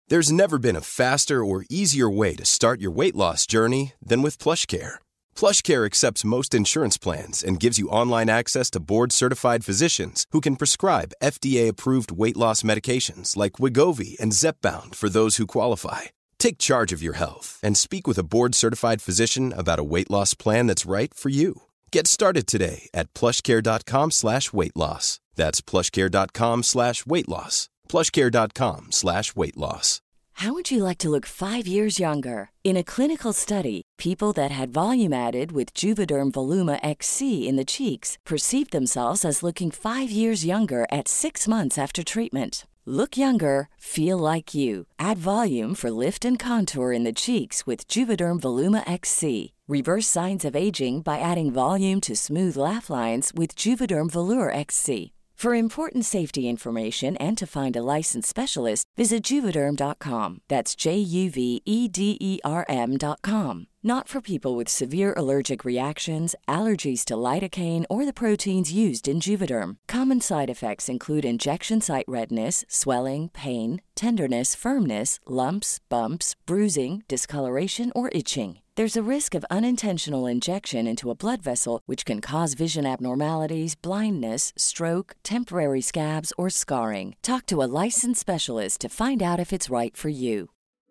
There's never been a faster or easier way to start your weight loss journey than with PlushCare. PlushCare accepts most insurance plans and gives you online access to board-certified physicians who can prescribe FDA-approved weight loss medications like Wegovy and Zepbound for those who qualify. Take charge of your health and speak with a board-certified physician about a weight loss plan that's right for you. Get started today at plushcare.com/weight loss. That's plushcare.com/weight loss. plushcare.com/weight loss. How would you like to look 5 years younger? In a clinical study, people that had volume added with Juvederm Voluma XC in the cheeks perceived themselves as looking 5 years younger at 6 months after treatment. Look younger, feel like you. Add volume for lift and contour in the cheeks with Juvederm Voluma XC. Reverse signs of aging by adding volume to smooth laugh lines with Juvederm Volure XC. For important safety information and to find a licensed specialist, visit Juvederm.com. That's JUVEDERM.com. Not for people with severe allergic reactions, allergies to lidocaine, or the proteins used in Juvederm. Common side effects include injection site redness, swelling, pain, tenderness, firmness, lumps, bumps, bruising, discoloration, or itching. There's a risk of unintentional injection into a blood vessel, which can cause vision abnormalities, blindness, stroke, temporary scabs, or scarring. Talk to a licensed specialist to find out if it's right for you.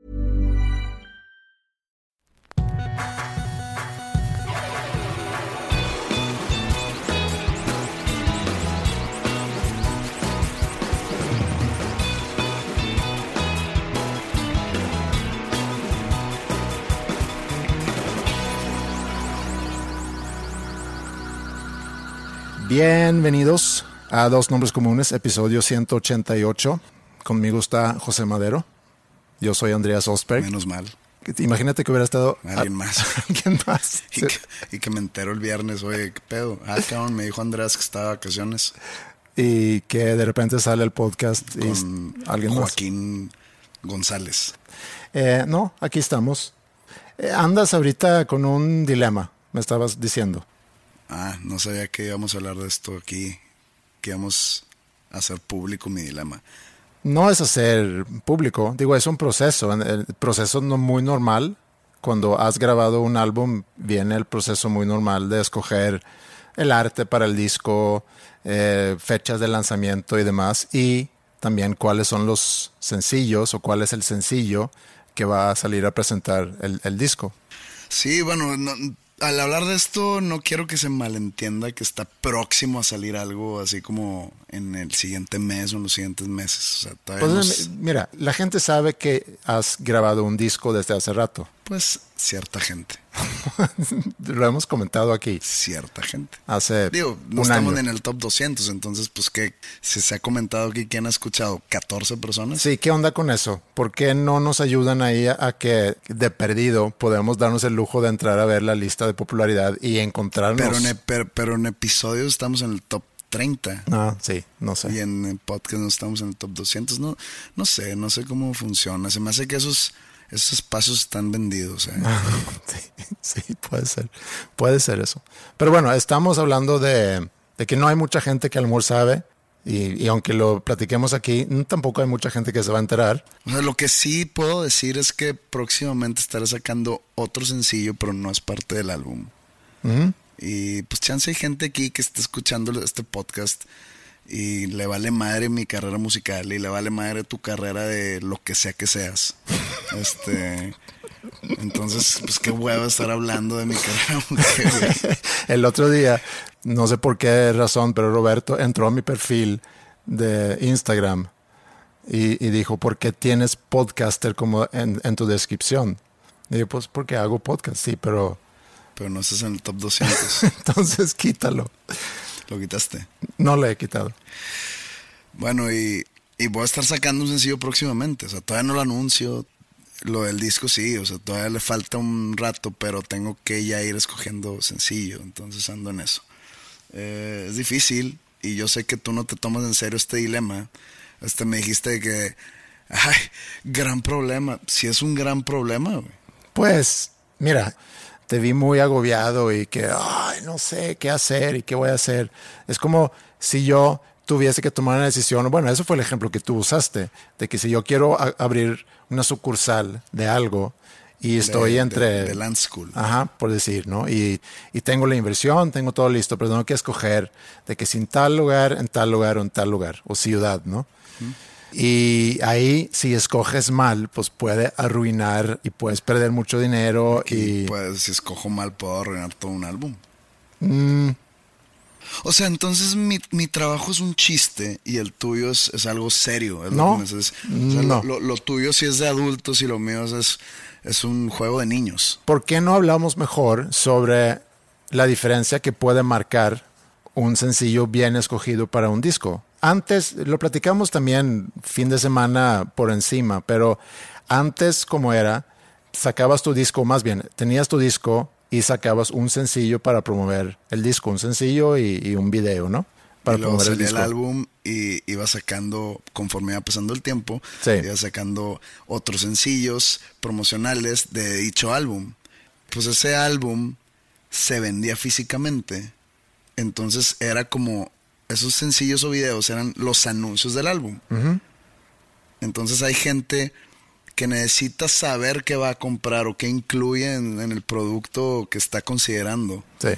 Bienvenidos a Dos Nombres Comunes, episodio 188. Conmigo está José Madero. Yo soy Andreas Osberg. Menos mal. Imagínate que hubiera estado alguien más. ¿Alguien más? Y que me entero el viernes, oye, ¿qué pedo? Cabrón, me dijo Andreas que estaba de vacaciones. Y que de repente sale el podcast con alguien Joaquín González. No, aquí estamos. Andas ahorita con un dilema, me estabas diciendo. No sabía que íbamos a hablar de esto aquí, que íbamos a hacer público mi dilema. No es hacer público, digo, es un proceso. El proceso no muy normal. Cuando has grabado un álbum, viene el proceso muy normal de escoger el arte para el disco, fechas de lanzamiento y demás, y también cuáles son los sencillos o cuál es el sencillo que va a salir a presentar el disco. Sí, bueno, al hablar de esto no quiero que se malentienda que está próximo a salir algo así como en el siguiente mes o en los siguientes meses. O sea, pues, mira, la gente sabe que has grabado un disco desde hace rato. Pues cierta gente. Lo hemos comentado aquí. Cierta gente. Digo, no estamos en el top 200, entonces pues que si se ha comentado aquí, ¿quién ha escuchado? ¿14 personas? Sí, ¿qué onda con eso? ¿Por qué no nos ayudan ahí a que de perdido podemos darnos el lujo de entrar a ver la lista de popularidad y encontrarnos? Pero en episodios estamos en el top 30. Sí, no sé. Y en podcast no estamos en el top 200. No sé cómo funciona. Se me hace que esos espacios están vendidos. Sí, puede ser eso. Pero bueno, estamos hablando de que no hay mucha gente que a lo mejor sabe, y aunque lo platiquemos aquí, tampoco hay mucha gente que se va a enterar. O sea, lo que sí puedo decir es que próximamente estaré sacando otro sencillo, pero no es parte del álbum. Uh-huh. Y pues chance hay gente aquí que está escuchando este podcast y le vale madre mi carrera musical y le vale madre tu carrera de lo que sea que seas. Entonces, pues qué huevo estar hablando de mi carrera musical. El otro día, no sé por qué razón, pero Roberto entró a mi perfil de Instagram y dijo, ¿por qué tienes podcaster como en tu descripción? Y yo, pues porque hago podcast, sí, pero no estás en el top 200. Entonces quítalo. ¿Lo quitaste? No lo he quitado. Bueno, y voy a estar sacando un sencillo próximamente. O sea, todavía no lo anuncio. Lo del disco sí, o sea, todavía le falta un rato, pero tengo que ya ir escogiendo sencillo. Entonces ando en eso. Es difícil y yo sé que tú no te tomas en serio este dilema. Me dijiste que, gran problema. Sí es un gran problema, güey. Pues, mira, te vi muy agobiado y que, no sé qué hacer y qué voy a hacer. Es como si yo tuviese que tomar una decisión, bueno, eso fue el ejemplo que tú usaste, de que si yo quiero abrir una sucursal de algo y estoy entre... De Land School. Ajá, por decir, ¿no? Y tengo la inversión, tengo todo listo, pero tengo que escoger de que si en tal lugar, en tal lugar o en tal lugar, o ciudad, ¿no? Y ahí, si escoges mal, pues puede arruinar y puedes perder mucho dinero. Y pues, si escojo mal, puedo arruinar todo un álbum. Mm, O sea, entonces mi trabajo es un chiste y el tuyo es algo serio. Es No, lo que me dices. O sea, no. lo tuyo sí es de adultos y lo mío es un juego de niños. ¿Por qué no hablamos mejor sobre la diferencia que puede marcar un sencillo bien escogido para un disco? Antes, lo platicamos también fin de semana por encima, pero antes como era, sacabas tu disco, más bien, tenías tu disco y sacabas un sencillo para promover el disco, un sencillo y un video, ¿no? Para Y luego promover el salía disco. el álbum y iba sacando, conforme iba pasando el tiempo, Sí. iba sacando otros sencillos promocionales de dicho álbum. Pues ese álbum se vendía físicamente. Entonces era como, esos sencillos o videos eran los anuncios del álbum. Entonces hay gente que necesita saber qué va a comprar o qué incluye en el producto que está considerando. Sí.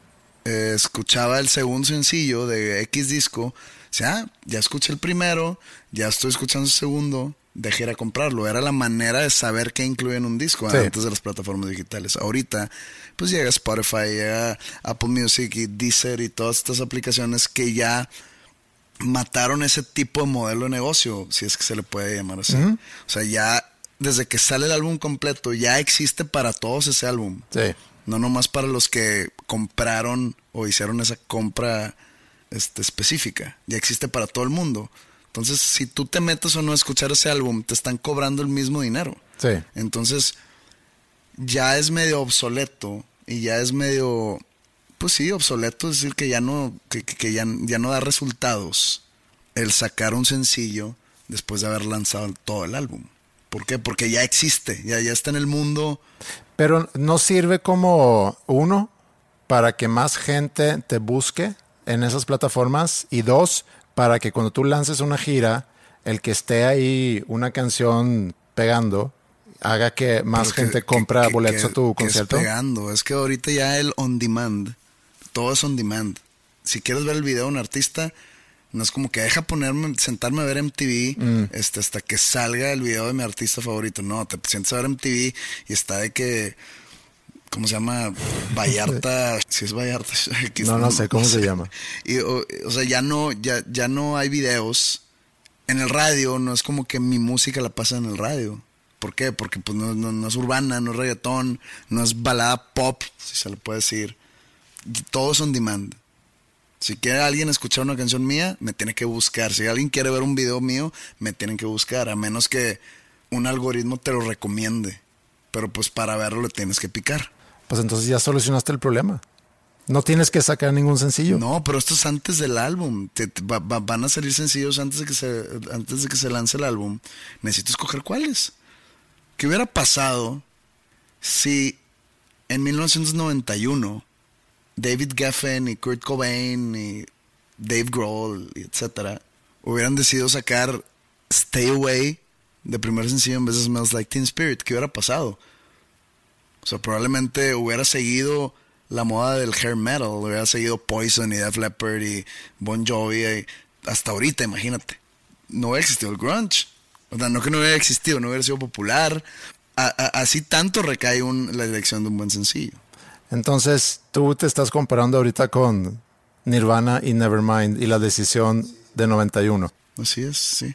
Escuchaba el segundo sencillo de X disco, o sea, ya escuché el primero, ya estoy escuchando el segundo, dejé ir a comprarlo. Era la manera de saber qué incluye en un disco, Sí. antes de las plataformas digitales. Ahorita, pues llega Spotify, llega Apple Music y Deezer y todas estas aplicaciones que ya mataron ese tipo de modelo de negocio, si es que se le puede llamar así. O sea, ya desde que sale el álbum completo, ya existe para todos ese álbum. Sí. No nomás para los que compraron o hicieron esa compra específica. Ya existe para todo el mundo. Entonces, si tú te metes o no a escuchar ese álbum, te están cobrando el mismo dinero. Sí. Entonces, ya es medio obsoleto y ya es medio, pues sí, obsoleto, es decir, que ya no, que ya no da resultados el sacar un sencillo después de haber lanzado todo el álbum. ¿Por qué? Porque ya existe, ya está en el mundo. Pero no sirve como uno, para que más gente te busque en esas plataformas, y dos, para que cuando tú lances una gira, el que esté ahí una canción pegando haga que más gente compra boletos a tu concierto. Es pegando, es que ahorita ya el on demand, todo es on demand. Si quieres ver el video de un artista, no es como que deja sentarme a ver MTV hasta que salga el video de mi artista favorito. No, te sientas a ver MTV y está de que, ¿cómo se llama? Vallarta. Si es Vallarta. No sé cómo se llama. Y, o sea, ya no hay videos. En el radio no es como que mi música la pasa en el radio. ¿Por qué? Porque pues no es urbana, no es reggaetón, no es balada pop, si se le puede decir. Todo es on demand. Si quiere alguien escuchar una canción mía, me tiene que buscar. Si alguien quiere ver un video mío, me tienen que buscar. A menos que un algoritmo te lo recomiende. Pero pues para verlo le tienes que picar. Pues entonces ya solucionaste el problema. No tienes que sacar ningún sencillo. No, pero esto es antes del álbum. Van a salir sencillos antes de que se lance el álbum. Necesito escoger cuáles. ¿Qué hubiera pasado si en 1991 David Geffen y Kurt Cobain y Dave Grohl, etcétera, hubieran decidido sacar Stay Away de primer sencillo en vez de Smells Like Teen Spirit? ¿Qué hubiera pasado? O sea, probablemente hubiera seguido la moda del hair metal, hubiera seguido Poison y Def Leppard y Bon Jovi y hasta ahorita, imagínate. No hubiera existido el grunge. O sea, no que no hubiera existido, no hubiera sido popular. Así tanto recae la elección de un buen sencillo. Entonces, tú te estás comparando ahorita con Nirvana y Nevermind y la decisión de 91. Así es, sí.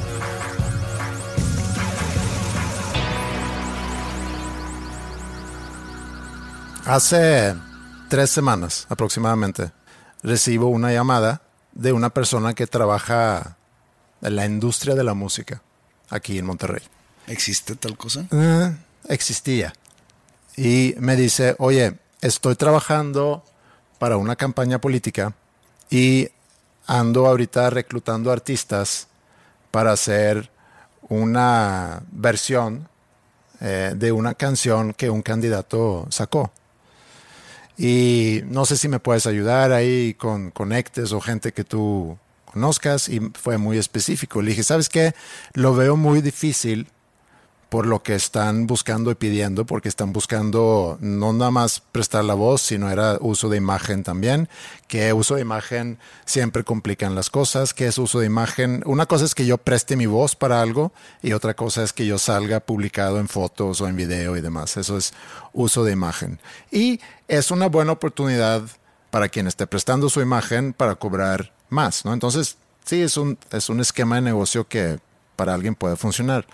Hace 3 semanas aproximadamente recibo una llamada de una persona que trabaja en la industria de la música aquí en Monterrey. ¿Existe tal cosa? Existía. Y me dice, oye, estoy trabajando para una campaña política y ando ahorita reclutando artistas para hacer una versión de una canción que un candidato sacó. Y no sé si me puedes ayudar ahí con conectes o gente que tú conozcas, y fue muy específico. Le dije, ¿sabes qué? Lo veo muy difícil por lo que están buscando y pidiendo, porque están buscando no nada más prestar la voz, sino era uso de imagen también, que uso de imagen siempre complican las cosas, que es uso de imagen. Una cosa es que yo preste mi voz para algo y otra cosa es que yo salga publicado en fotos o en video y demás. Eso es uso de imagen. Y es una buena oportunidad para quien esté prestando su imagen para cobrar más, ¿no? Entonces, sí, es un esquema de negocio que para alguien puede funcionar.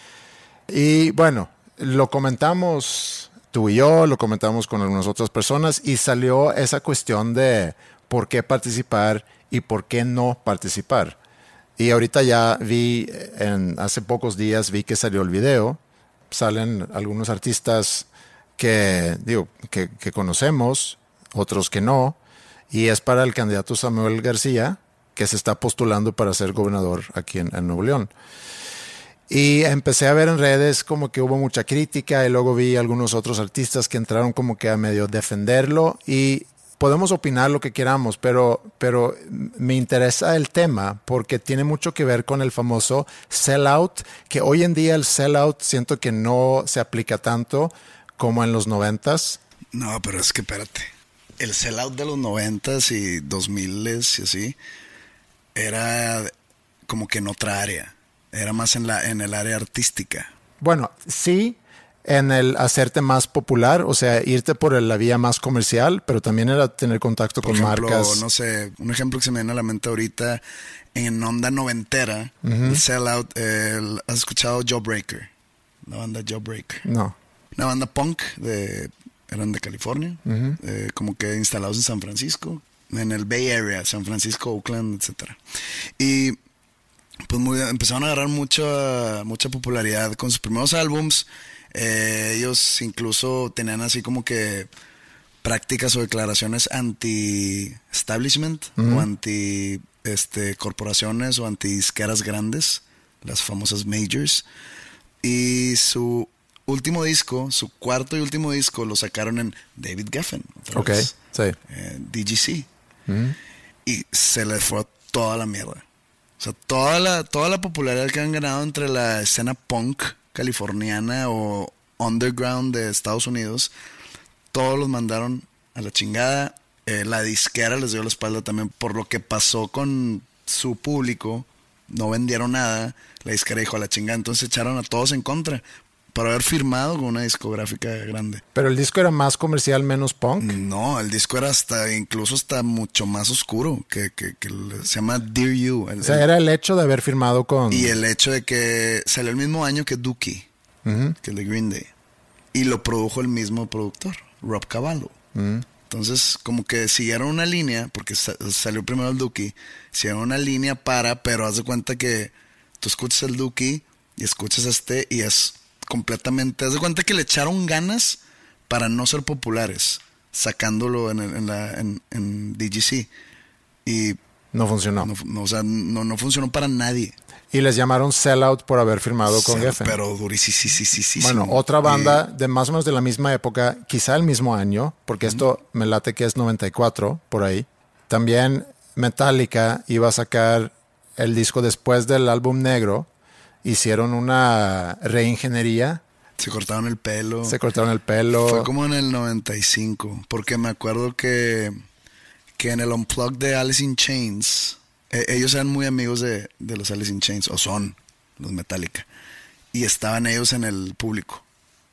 Y bueno, lo comentamos tú y yo, lo comentamos con algunas otras personas y salió esa cuestión de por qué participar y por qué no participar. Y ahorita ya hace pocos días vi que salió el video. Salen algunos artistas que conocemos, otros que no. Y es para el candidato Samuel García, que se está postulando para ser gobernador aquí en Nuevo León. Y empecé a ver en redes como que hubo mucha crítica y luego vi algunos otros artistas que entraron como que a medio defenderlo y podemos opinar lo que queramos, pero me interesa el tema porque tiene mucho que ver con el famoso sellout, que hoy en día el sellout siento que no se aplica tanto como en los 90s. No, pero es que espérate. El sellout de los 90s y 2000s y así era como que en otra área. Era más en el área artística. Bueno, sí, en el hacerte más popular, o sea, irte por la vía más comercial, pero también era tener contacto con marcas. No sé, un ejemplo que se me viene a la mente ahorita, en onda noventera, el sellout, ¿has escuchado Jawbreaker? La banda Jawbreaker. No. Una banda punk, eran de California, como que instalados en San Francisco, en el Bay Area, San Francisco, Oakland, etc. Y pues empezaron a agarrar mucha popularidad con sus primeros álbums. Ellos incluso tenían así como que prácticas o declaraciones anti-establishment o anti corporaciones o anti-disqueras grandes, las famosas majors. Y su último disco, su cuarto y último disco, lo sacaron en David Geffen. Ok, sí. DGC. Y se les fue toda la mierda. O sea, toda la popularidad que han ganado entre la escena punk californiana o underground de Estados Unidos, todos los mandaron a la chingada. La disquera les dio la espalda también por lo que pasó con su público. No vendieron nada. La disquera dijo a la chingada. Entonces echaron a todos en contra por haber firmado con una discográfica grande. ¿Pero el disco era más comercial, menos punk? No, el disco era incluso mucho más oscuro, que se llama Dear You. O sea, era el hecho de haber firmado con... Y el hecho de que salió el mismo año que Dookie, que el de Green Day. Y lo produjo el mismo productor, Rob Cavallo. Entonces, como que siguieron una línea, porque salió primero el Dookie, siguieron una línea pero haz de cuenta que tú escuchas el Dookie y escuchas y es completamente, haz de cuenta que le echaron ganas para no ser populares, sacándolo en DGC. Y no funcionó. No funcionó para nadie. Y les llamaron sellout por haber firmado con Geffen. Pero durísimo. Bueno, otra banda de más o menos de la misma época, quizá el mismo año, porque esto me late que es 94, por ahí. También Metallica iba a sacar el disco después del álbum negro. Hicieron una reingeniería. Se cortaron el pelo. Fue como en el 95, porque me acuerdo que en el Unplugged de Alice in Chains, ellos eran muy amigos de los Alice in Chains, o son los Metallica, y estaban ellos en el público.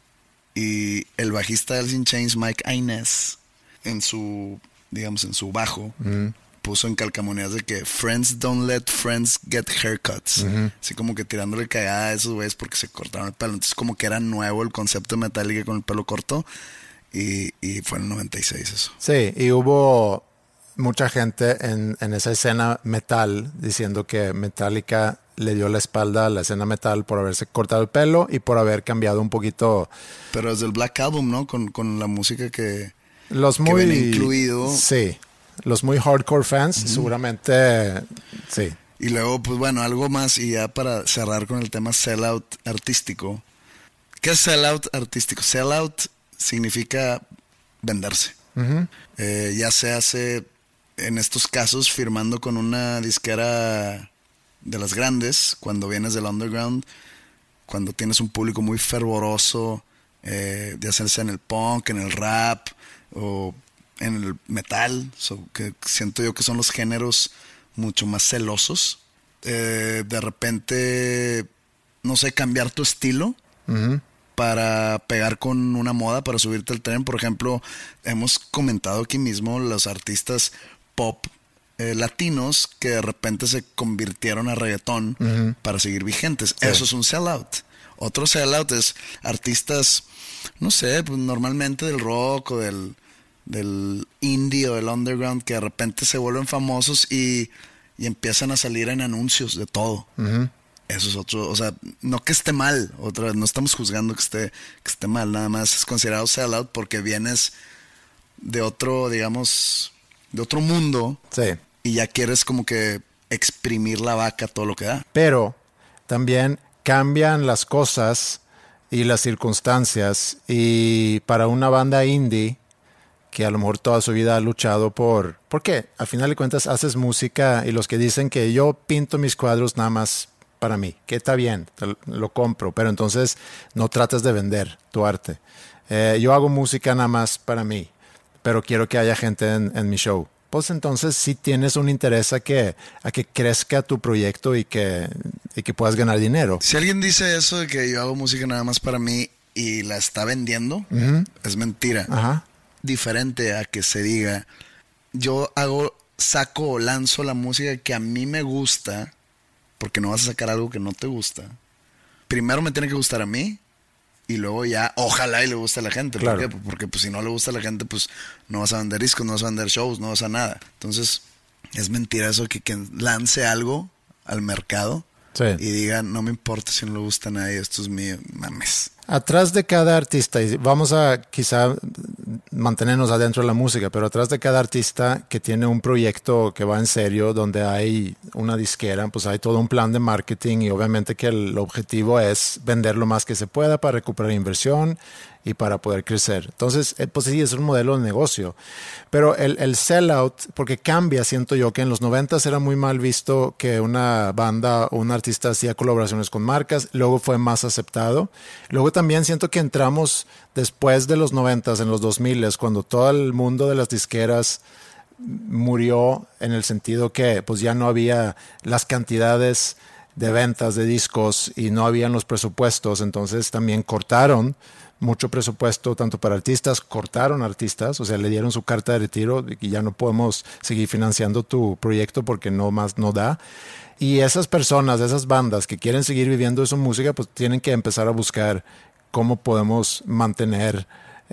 Y el bajista de Alice in Chains, Mike Inez, en su bajo, puso en calcamonías de que friends don't let friends get haircuts. Así como que tirándole cagada a esos güeyes porque se cortaron el pelo. Entonces como que era nuevo el concepto de Metallica con el pelo corto. Y fue en el 96 eso. Sí, y hubo mucha gente en esa escena metal diciendo que Metallica le dio la espalda a la escena metal por haberse cortado el pelo y por haber cambiado un poquito. Pero desde el Black Album, ¿no? Con la música que ven incluido. Sí. Los muy hardcore fans, seguramente, sí. Y luego, pues bueno, algo más, y ya para cerrar con el tema sellout artístico. ¿Qué es sellout artístico? Sellout significa venderse. Ya se hace en estos casos firmando con una disquera de las grandes, cuando vienes del underground, cuando tienes un público muy fervoroso, ya sea en el punk, en el rap o en el metal, que siento yo que son los géneros mucho más celosos. De repente, no sé, cambiar tu estilo para pegar con una moda, para subirte al tren. Por ejemplo, hemos comentado aquí mismo los artistas pop latinos que de repente se convirtieron a reggaetón para seguir vigentes. Sí. Eso es un sellout. Otro sellout es artistas, no sé, pues normalmente del rock o del indie o del underground, que de repente se vuelven famosos y empiezan a salir en anuncios de todo. Eso es otro, o sea, no que esté mal, otra vez, no estamos juzgando que esté mal, nada más es considerado sellout porque vienes de otro, digamos, de otro mundo. Sí. Y ya quieres como que exprimir la vaca todo lo que da. Pero también cambian las cosas y las circunstancias, y para una banda indie que a lo mejor toda su vida ha luchado ¿por qué? Al final de cuentas haces música, y los que dicen que yo pinto mis cuadros nada más para mí, que está bien, lo compro, pero entonces no trates de vender tu arte. Yo hago música nada más para mí, pero quiero que haya gente en mi show. Pues entonces sí tienes un interés a que crezca tu proyecto y que puedas ganar dinero. Si alguien dice eso de que yo hago música nada más para mí y la está vendiendo, es mentira. Ajá. Diferente a que se diga, yo saco o lanzo la música que a mí me gusta, porque no vas a sacar algo que no te gusta. Primero me tiene que gustar a mí, y luego ya, ojalá y le guste a la gente. Claro. ¿Por qué? Porque pues, si no le gusta a la gente, pues no vas a vender discos, no vas a vender shows, no vas a nada. Entonces, es mentira eso que quien lance algo al mercado y diga, no me importa si no le gusta a nadie, esto es mío, mames. Atrás de cada artista, y vamos a quizá mantenernos adentro de la música, pero atrás de cada artista que tiene un proyecto que va en serio, donde hay una disquera, pues hay todo un plan de marketing, y obviamente que el objetivo es vender lo más que se pueda para recuperar inversión y para poder crecer. Entonces, pues sí, es un modelo de negocio. Pero el sellout, porque cambia, siento yo, que en los 90s era muy mal visto que una banda o un artista hacía colaboraciones con marcas, luego fue más aceptado. Luego también siento que entramos después de los 90s, en los 2000s, cuando todo el mundo de las disqueras murió, en el sentido que pues ya no había las cantidades de ventas de discos y no habían los presupuestos. Entonces también cortaron mucho presupuesto tanto para artistas, cortaron artistas, o sea, le dieron su carta de retiro y ya no podemos seguir financiando tu proyecto porque no más no da. Y esas personas, esas bandas que quieren seguir viviendo de su música, pues tienen que empezar a buscar cómo podemos mantener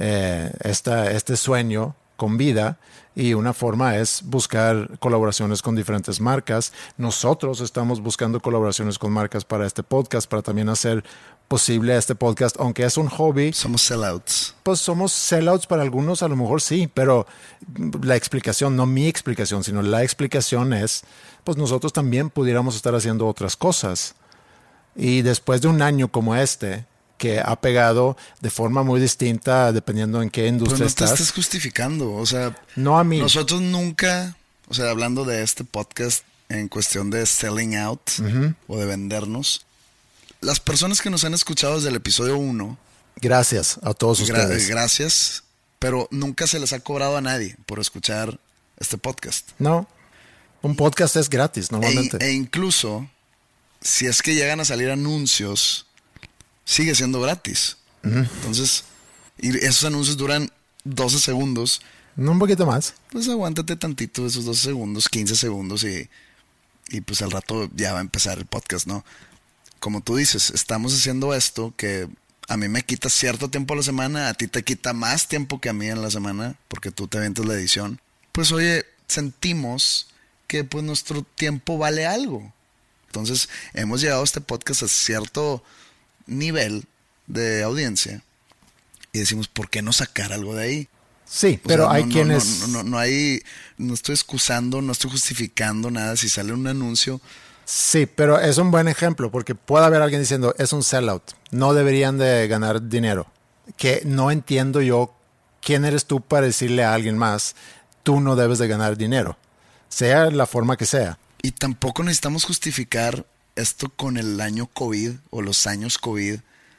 este sueño con vida, y una forma es buscar colaboraciones con diferentes marcas. Nosotros estamos buscando colaboraciones con marcas para este podcast, para también hacer posible este podcast, aunque es un hobby. Somos sellouts. Pues somos sellouts para algunos, a lo mejor sí, pero la explicación, no mi explicación, sino la explicación es, pues nosotros también pudiéramos estar haciendo otras cosas. Y después de un año como este, que ha pegado de forma muy distinta dependiendo en qué industria estás. Pero no te estás justificando, o sea, no a mí. Nosotros nunca, o sea, hablando de este podcast en cuestión de selling out o de vendernos, las personas que nos han escuchado desde el episodio 1, gracias a todos ustedes. Gracias, pero nunca se les ha cobrado a nadie por escuchar este podcast. No, un podcast es gratis normalmente. E incluso, si es que llegan a salir anuncios, sigue siendo gratis. Entonces, y esos anuncios duran 12 segundos. No, un poquito más. Pues aguántate tantito esos 12 segundos, 15 segundos y pues al rato ya va a empezar el podcast, ¿no? Como tú dices, estamos haciendo esto que a mí me quita cierto tiempo a la semana, a ti te quita más tiempo que a mí en la semana, porque tú te avientas la edición. Pues oye, sentimos que pues nuestro tiempo vale algo. Entonces, hemos llegado a este podcast a cierto nivel de audiencia y decimos, ¿por qué no sacar algo de ahí? Sí, pero hay quienes... No estoy excusando, no estoy justificando nada. Si sale un anuncio... Sí, pero es un buen ejemplo porque puede haber alguien diciendo, es un sellout, no deberían de ganar dinero. Que no entiendo yo quién eres tú para decirle a alguien más, tú no debes de ganar dinero. sea la forma que sea. Y tampoco necesitamos justificar esto con el año COVID o los años COVID.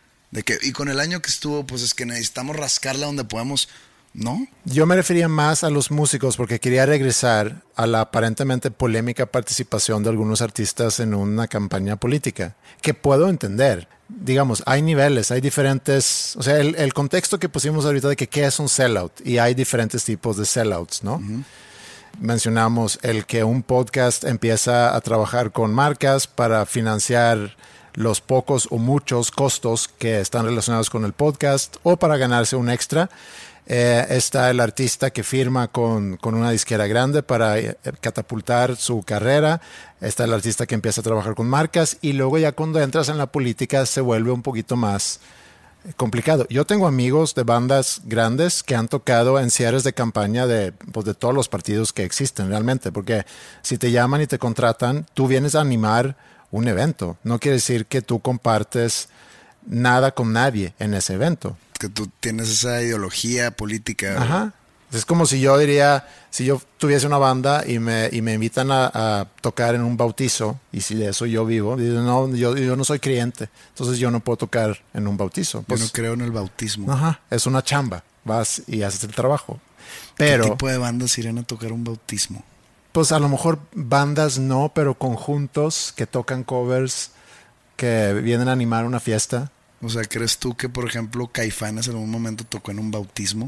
Y con el año que estuvo, pues es que necesitamos rascarla donde podemos. ¿No? Yo me refería más a los músicos porque quería regresar a la aparentemente polémica participación de algunos artistas en una campaña política, que puedo entender. Digamos, hay niveles, hay diferentes. O sea, el contexto que pusimos ahorita de que qué es un sellout, y hay diferentes tipos de sellouts, ¿no? Uh-huh. Mencionamos el que un podcast empieza a trabajar con marcas para financiar los pocos o muchos costos que están relacionados con el podcast o para ganarse un extra. Está el artista que firma con una disquera grande para catapultar su carrera. Está el artista que empieza a trabajar con marcas, y luego ya cuando entras en la política se vuelve un poquito más complicado. Yo tengo amigos de bandas grandes que han tocado en cierres de campaña de todos los partidos que existen realmente, porque si te llaman y te contratan, tú vienes a animar un evento. No quiere decir que tú compartes nada con nadie en ese evento. Que tú tienes esa ideología política. Ajá. Es como si yo diría, si yo tuviese una banda y me invitan a tocar en un bautizo, y si de eso yo vivo, digo, no, yo no soy creyente, entonces yo no puedo tocar en un bautizo. Pues, yo no creo en el bautismo. Ajá, es una chamba, vas y haces el trabajo. Pero, ¿qué tipo de bandas irían a tocar un bautismo? Pues a lo mejor bandas no, pero conjuntos que tocan covers, que vienen a animar una fiesta. O sea, ¿crees tú que, por ejemplo, Caifanes en algún momento tocó en un bautismo?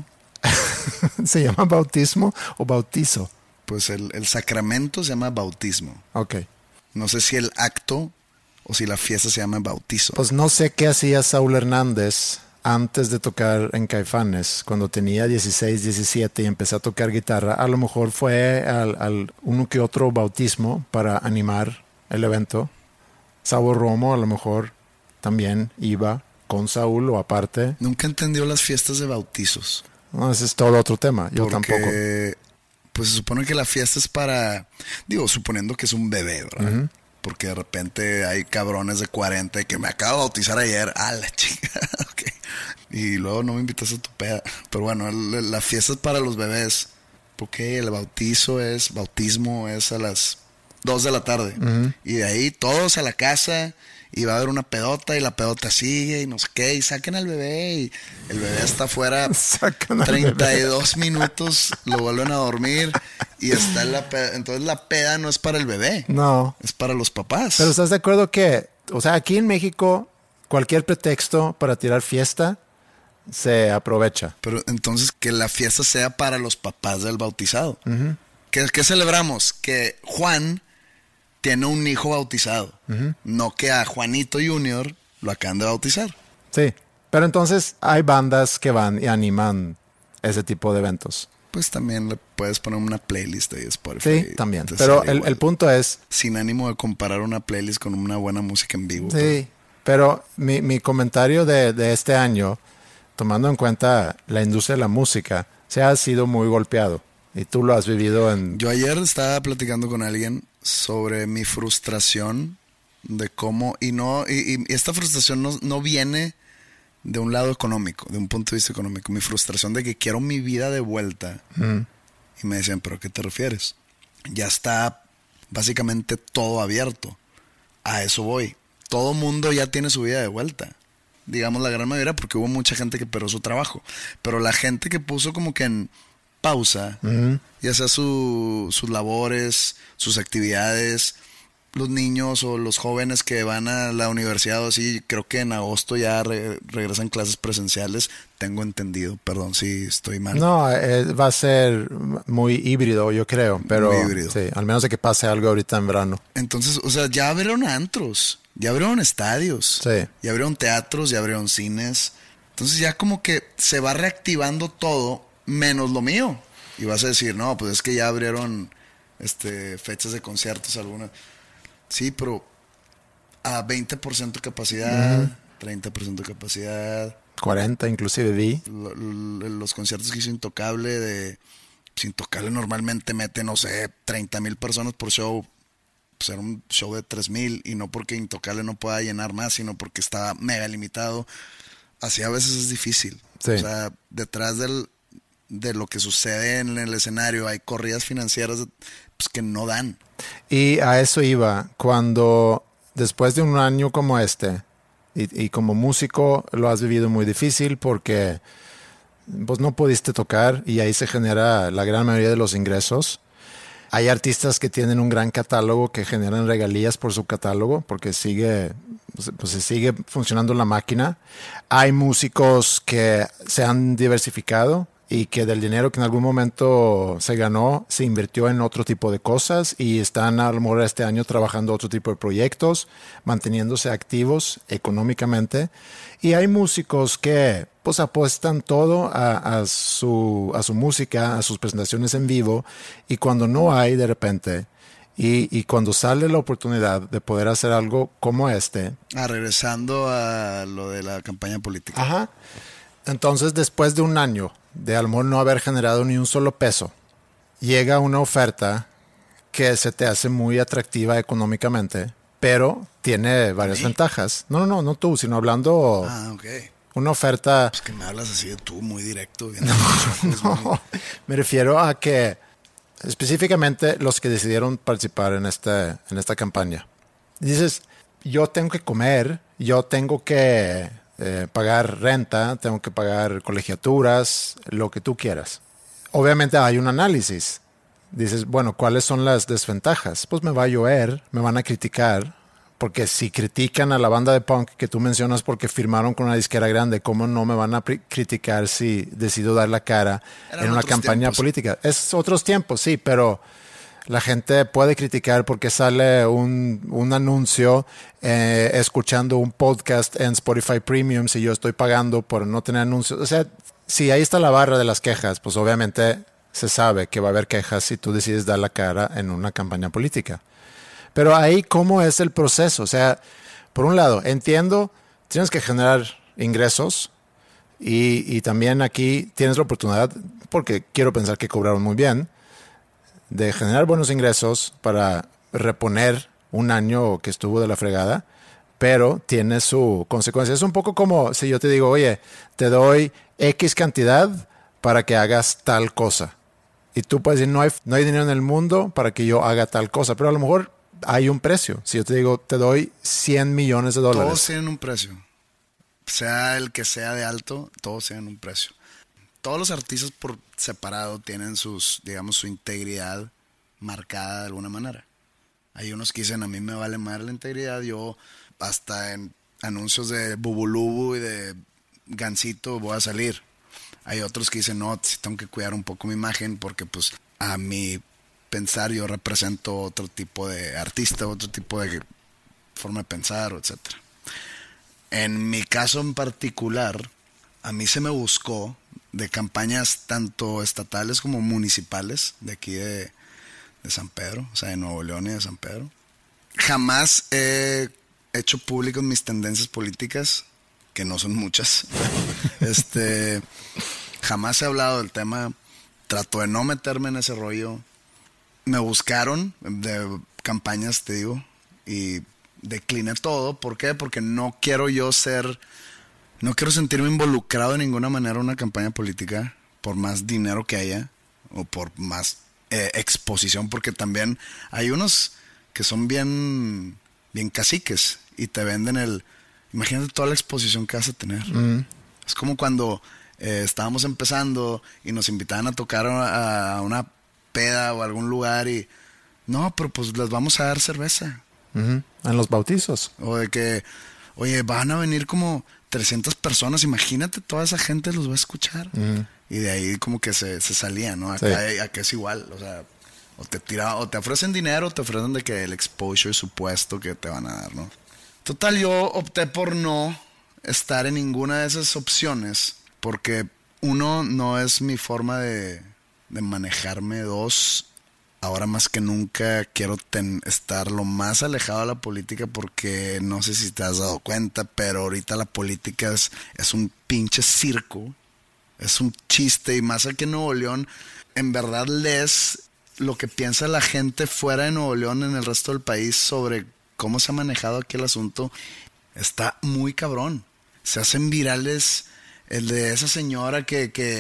¿Se llama bautismo o bautizo? Pues el sacramento se llama bautismo. Ok. No sé si el acto o si la fiesta se llama bautizo. Pues no sé qué hacía Saúl Hernández antes de tocar en Caifanes, cuando tenía 16, 17 y empecé a tocar guitarra. A lo mejor fue al uno que otro bautismo para animar el evento. Sabo Romo a lo mejor también iba con Saúl o aparte. Nunca entendió las fiestas de bautizos. No, ese es todo otro tema. Yo tampoco. Pues se supone que la fiesta es para, suponiendo que es un bebé, ¿verdad? Uh-huh. Porque de repente hay cabrones de 40 que me acabo de bautizar ayer. Ah, la chica. Okay. Y luego no me invitas a tu peda. Pero bueno, la fiesta es para los bebés. Porque el bautismo es a las 2 de la tarde. Uh-huh. Y de ahí todos a la casa. Y va a haber una pedota y la pedota sigue y no sé qué. Y saquen al bebé y el bebé está afuera 32 minutos. Lo vuelven a dormir y está en la peda. Entonces la peda no es para el bebé. No. Es para los papás. Pero ¿estás de acuerdo que, o sea, aquí en México cualquier pretexto para tirar fiesta se aprovecha? Pero entonces que la fiesta sea para los papás del bautizado. Uh-huh. ¿Qué celebramos? Que Juan tiene un hijo bautizado. Uh-huh. No que a Juanito Junior lo acaban de bautizar. Sí, pero entonces hay bandas que van y animan ese tipo de eventos. Pues también le puedes poner una playlist ahí de Spotify. Sí, también. Pero el punto es... Sin ánimo de comparar una playlist con una buena música en vivo. Sí, pero mi comentario de este año, tomando en cuenta la industria de la música, se ha sido muy golpeado. Y tú lo has vivido en... Yo ayer estaba platicando con alguien sobre mi frustración de cómo... Y esta frustración no viene de un lado económico, de un punto de vista económico. Mi frustración de que quiero mi vida de vuelta. Mm. Y me decían, ¿pero a qué te refieres? Ya está básicamente todo abierto. A eso voy. Todo mundo ya tiene su vida de vuelta. Digamos la gran mayoría, porque hubo mucha gente que perdió su trabajo. Pero la gente que puso como que en pausa, uh-huh, ya sea sus labores, sus actividades, los niños o los jóvenes que van a la universidad o así, creo que en agosto ya regresan clases presenciales, tengo entendido, perdón si estoy mal. No, va a ser muy híbrido, yo creo, pero muy híbrido. Sí, al menos de que pase algo ahorita en verano. Entonces, o sea, ya abrieron antros, ya abrieron estadios, sí, ya abrieron teatros, ya abrieron cines, entonces ya como que se va reactivando todo, menos lo mío. Y vas a decir, no, pues es que ya abrieron fechas de conciertos algunas. Sí, pero a 20% capacidad, uh-huh, 30% capacidad. 40 inclusive vi. Los conciertos que hizo Intocable, Intocable normalmente mete, no sé, 30,000 personas por show. Pues era un show de 3,000 y no porque Intocable no pueda llenar más, sino porque está mega limitado. Así a veces es difícil. Sí. O sea, detrás de lo que sucede en el escenario. Hay corridas financieras pues, que no dan. Y a eso iba, cuando después de un año como este, y como músico lo has vivido muy difícil porque pues no pudiste tocar y ahí se genera la gran mayoría de los ingresos. Hay artistas que tienen un gran catálogo que generan regalías por su catálogo porque pues se sigue funcionando la máquina. Hay músicos que se han diversificado y que del dinero que en algún momento se ganó se invirtió en otro tipo de cosas y están a lo mejor este año trabajando otro tipo de proyectos, manteniéndose activos económicamente. Y hay músicos que pues apuestan todo a su música, a sus presentaciones en vivo, y cuando no hay de repente y cuando sale la oportunidad de poder hacer algo como este. Regresando a lo de la campaña política. Ajá. Entonces, después de un año de a lo mejor no haber generado ni un solo peso, llega una oferta que se te hace muy atractiva económicamente, pero tiene varias ventajas. No tú, sino hablando... Ok. Una oferta... Es que me hablas así de tú, muy directo. No, me refiero a que específicamente los que decidieron participar en esta campaña. Dices, yo tengo que comer, yo tengo que pagar renta, tengo que pagar colegiaturas, lo que tú quieras. Obviamente hay un análisis. Dices, bueno, ¿cuáles son las desventajas? Pues me va a llover, me van a criticar, porque si critican a la banda de punk que tú mencionas porque firmaron con una disquera grande, ¿cómo no me van a criticar si decido dar la cara en una campaña política? Es otros tiempos, sí, pero la gente puede criticar porque sale un anuncio escuchando un podcast en Spotify Premium si yo estoy pagando por no tener anuncios. O sea, si ahí está la barra de las quejas, pues obviamente se sabe que va a haber quejas si tú decides dar la cara en una campaña política. Pero ahí, ¿cómo es el proceso? O sea, por un lado, entiendo, tienes que generar ingresos y también aquí tienes la oportunidad, porque quiero pensar que cobraron muy bien, de generar buenos ingresos para reponer un año que estuvo de la fregada, pero tiene su consecuencia. Es un poco como si yo te digo, oye, te doy X cantidad para que hagas tal cosa. Y tú puedes decir, no hay dinero en el mundo para que yo haga tal cosa, pero a lo mejor hay un precio. Si yo te digo, te doy $100 millones. Todos tienen un precio. Sea el que sea de alto, todos tienen un precio. Todos los artistas por separado tienen su integridad marcada de alguna manera. Hay unos que dicen, a mí me vale más la integridad. Yo hasta en anuncios de Bubulubu y de Gansito voy a salir. Hay otros que dicen, no, sí tengo que cuidar un poco mi imagen porque pues a mi pensar yo represento otro tipo de artista, otro tipo de forma de pensar, etcétera. En mi caso en particular, a mí se me buscó de campañas tanto estatales como municipales de aquí de San Pedro, o sea, de Nuevo León y de San Pedro. Jamás he hecho públicas mis tendencias políticas, que no son muchas. Jamás he hablado del tema, trato de no meterme en ese rollo. Me buscaron de campañas, te digo, y decliné todo. ¿Por qué? Porque no quiero sentirme involucrado de ninguna manera en una campaña política, por más dinero que haya, o por más exposición, porque también hay unos que son bien caciques, y te venden imagínate toda la exposición que vas a tener. Es como cuando estábamos empezando y nos invitaban a tocar a una peda o algún lugar y no, pero pues les vamos a dar cerveza. En los bautizos. O de que, oye, van a venir como 300 personas, imagínate, toda esa gente los va a escuchar. Y de ahí como que se salía, ¿no? Acá es igual, o sea, o te ofrecen dinero, o te ofrecen de que el exposure supuesto que te van a dar, ¿no? Total, yo opté por no estar en ninguna de esas opciones porque uno, no es mi forma de manejarme. Dos, ahora más que nunca quiero estar lo más alejado de la política porque no sé si te has dado cuenta, pero ahorita la política es un pinche circo, es un chiste, y más aquí en Nuevo León, en verdad lees lo que piensa la gente fuera de Nuevo León en el resto del país sobre cómo se ha manejado aquí el asunto. Está muy cabrón. Se hacen virales el de esa señora que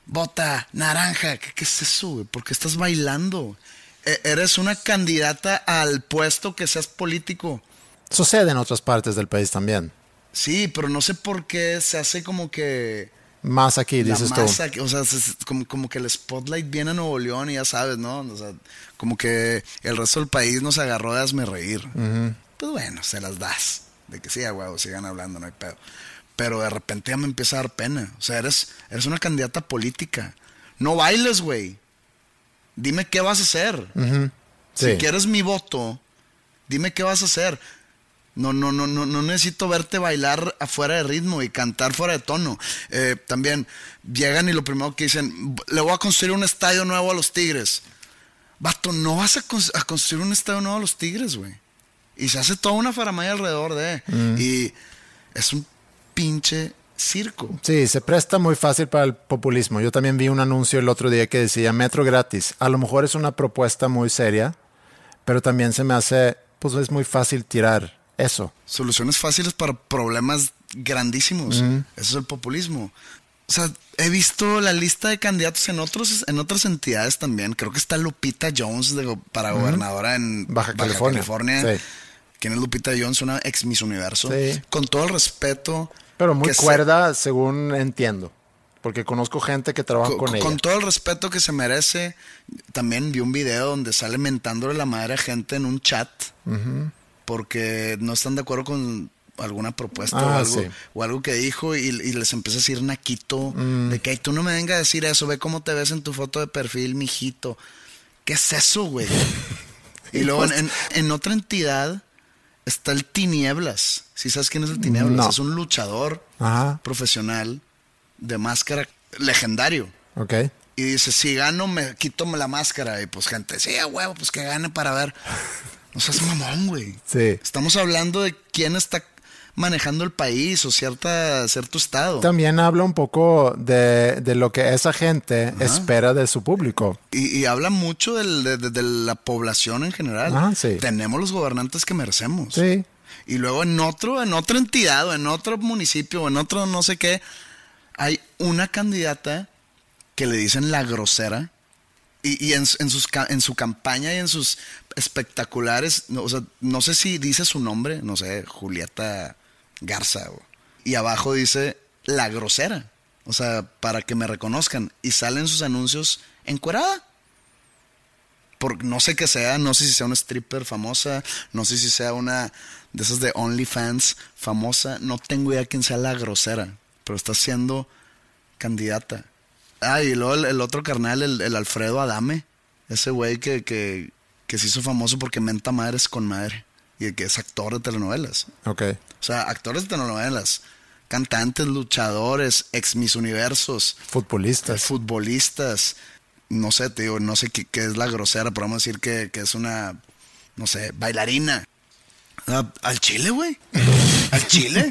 Bota, naranja, ¿qué es eso, güey? ¿Por qué estás bailando? Eres una candidata al puesto que seas político. Sucede en otras partes del país también. Sí, pero no sé por qué se hace como que... Más aquí, dices tú. O sea, como que el spotlight viene a Nuevo León y ya sabes, ¿no? O sea, como que el resto del país nos agarró de hazme reír. Pues bueno, se las das. De que sí, güey, sigan hablando, no hay pedo. Pero de repente ya me empieza a dar pena. O sea, eres una candidata política. No bailes, güey. Dime qué vas a hacer. Sí. Si quieres mi voto, dime qué vas a hacer. No necesito verte bailar afuera de ritmo y cantar fuera de tono. También llegan y lo primero que dicen, le voy a construir un estadio nuevo a los Tigres. Vato, no vas a construir un estadio nuevo a los Tigres, güey. Y se hace toda una faramaya alrededor de... Y es un pinche circo. Sí, se presta muy fácil para el populismo. Yo también vi un anuncio el otro día que decía metro gratis. A lo mejor es una propuesta muy seria, pero también se me hace, pues es muy fácil tirar eso. Soluciones fáciles para problemas grandísimos. Eso es el populismo. O sea, he visto la lista de candidatos en otras entidades también. Creo que está Lupita Jones para gobernadora en Baja California. Sí. ¿Quién es Lupita Jones? Una ex Miss Universo. Sí. Con todo el respeto. Pero muy cuerda, según entiendo. Porque conozco gente que trabaja con ella. Con todo el respeto que se merece. También vi un video donde sale mentándole la madre a gente en un chat. Porque no están de acuerdo con alguna propuesta o algo que dijo y les empieza a decir naquito. De que tú no me vengas a decir eso. Ve cómo te ves en tu foto de perfil, mijito. ¿Qué es eso, güey? Y luego en otra entidad está el Tinieblas. ¿Sí sabes quién es el Tinieblas? No. Es un luchador profesional de máscara legendario. Ok. Y dice, si gano, me quito la máscara. Y pues gente, sí, a huevo, pues que gane para ver. No seas mamón, güey. Sí. Estamos hablando de quién está manejando el país o cierto estado. También habla un poco de lo que esa gente espera de su público. Y habla mucho de la población en general. Sí. Tenemos los gobernantes que merecemos. Sí. Y luego en otra entidad o en otro municipio o en otro no sé qué, hay una candidata que le dicen la grosera. Y en su campaña y en sus espectaculares, o sea, no sé si dice su nombre, no sé, Julieta Garza. Y abajo dice la grosera. O sea, para que me reconozcan. Y salen sus anuncios encuerada. Por no sé qué sea, no sé si sea una stripper famosa, no sé si sea una de esas de OnlyFans famosa. No tengo idea quién sea la grosera, pero está siendo candidata. Y luego el otro carnal, el Alfredo Adame, ese güey que se hizo famoso porque menta madres con madre y que es actor de telenovelas. Ok. O sea, actores de telenovelas, cantantes, luchadores, ex Miss Universos, futbolistas. No sé, te digo, no sé qué es la grosera, pero vamos a decir que es una, no sé, bailarina. ¿Al chile, güey? ¿Al chile?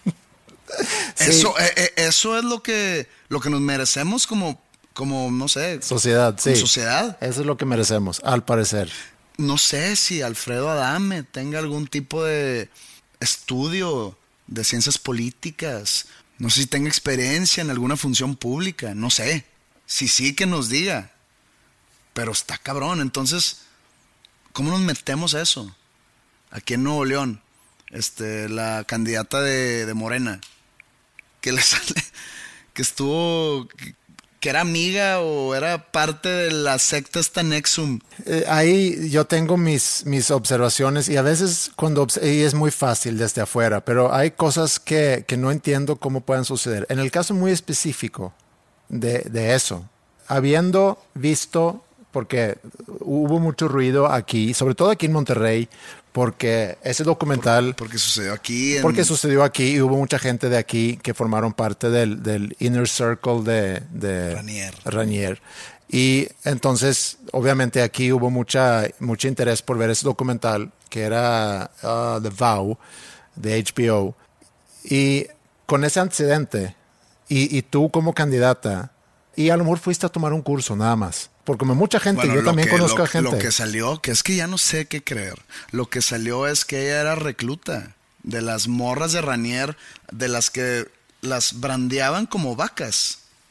Sí. Eso es lo que nos merecemos como no sé. Sociedad, sí. Sociedad. Eso es lo que merecemos, al parecer. No sé si Alfredo Adame tenga algún tipo de estudio de ciencias políticas. No sé si tenga experiencia en alguna función pública. No sé. Si sí, que nos diga. Pero está cabrón. Entonces, ¿cómo nos metemos a eso? Aquí en Nuevo León, la candidata de Morena, que le sale, que estuvo, que era amiga o era parte de la secta esta Nexum. Ahí yo tengo mis observaciones y a veces y es muy fácil desde afuera, pero hay cosas que no entiendo cómo pueden suceder. En el caso muy específico de eso, habiendo visto, porque hubo mucho ruido aquí, sobre todo aquí en Monterrey, porque ese documental... Porque sucedió aquí. Porque sucedió aquí y hubo mucha gente de aquí que formaron parte del inner circle de Ranier. Y entonces, obviamente aquí hubo mucho interés por ver ese documental, que era The Vow, de HBO. Y con ese antecedente, y tú como candidata, y a lo mejor fuiste a tomar un curso nada más. Porque como mucha gente, yo también conozco a gente. Lo que salió, que es que ya no sé qué creer. Lo que salió es que ella era recluta de las morras de Ranier, de las que las brandeaban como vacas.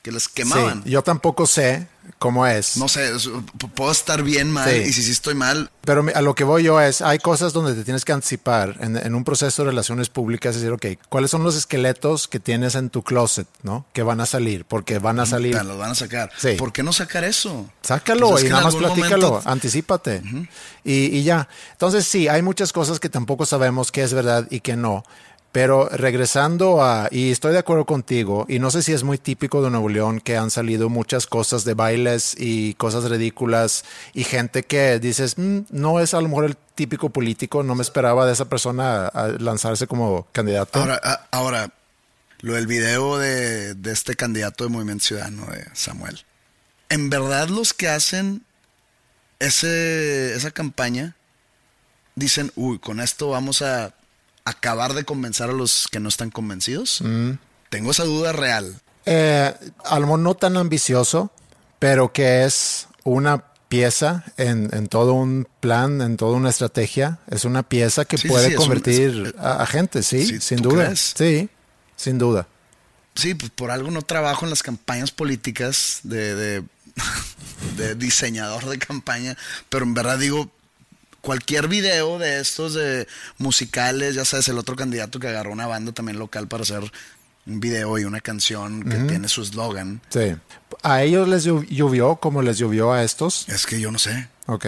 que les quemaban. Sí, yo tampoco sé cómo es. No sé, puedo estar bien mal, Sí. y si sí estoy mal, Pero a lo que voy yo es, hay cosas donde te tienes que anticipar en un proceso de relaciones públicas, es decir, ok, ¿cuáles son los esqueletos que tienes en tu closet, ¿no? Que van a salir, porque van a salir. los van a sacar. Sí. ¿Por qué no sacar eso? Sácalo Pues es y que nada en más algún platícalo, momento- anticípate. Y ya. Entonces sí, hay muchas cosas que tampoco sabemos qué es verdad y qué no. Pero regresando y estoy de acuerdo contigo, y no sé si es muy típico de Nuevo León que han salido muchas cosas de bailes y cosas ridículas y gente que dices, no es a lo mejor el típico político, no me esperaba de esa persona a lanzarse como candidato. Ahora, lo del video de este candidato de Movimiento Ciudadano, de Samuel. En verdad, los que hacen esa campaña dicen, con esto vamos a acabar de convencer a los que no están convencidos. Tengo esa duda real. A lo mejor no tan ambicioso, pero que es una pieza en todo un plan, en toda una estrategia. Es una pieza que Sí, puede sí, convertir a gente, sí, Sí, sin ¿tú duda. crees? Sí, sin duda. Sí, pues por algo no trabajo en las campañas políticas de diseñador de campaña, pero en verdad digo, cualquier video de estos de musicales, ya sabes, el otro candidato que agarró una banda también local para hacer un video y una canción que tiene su eslogan. Sí. ¿A ellos les llovió como les llovió a estos? Es que yo no sé. Ok.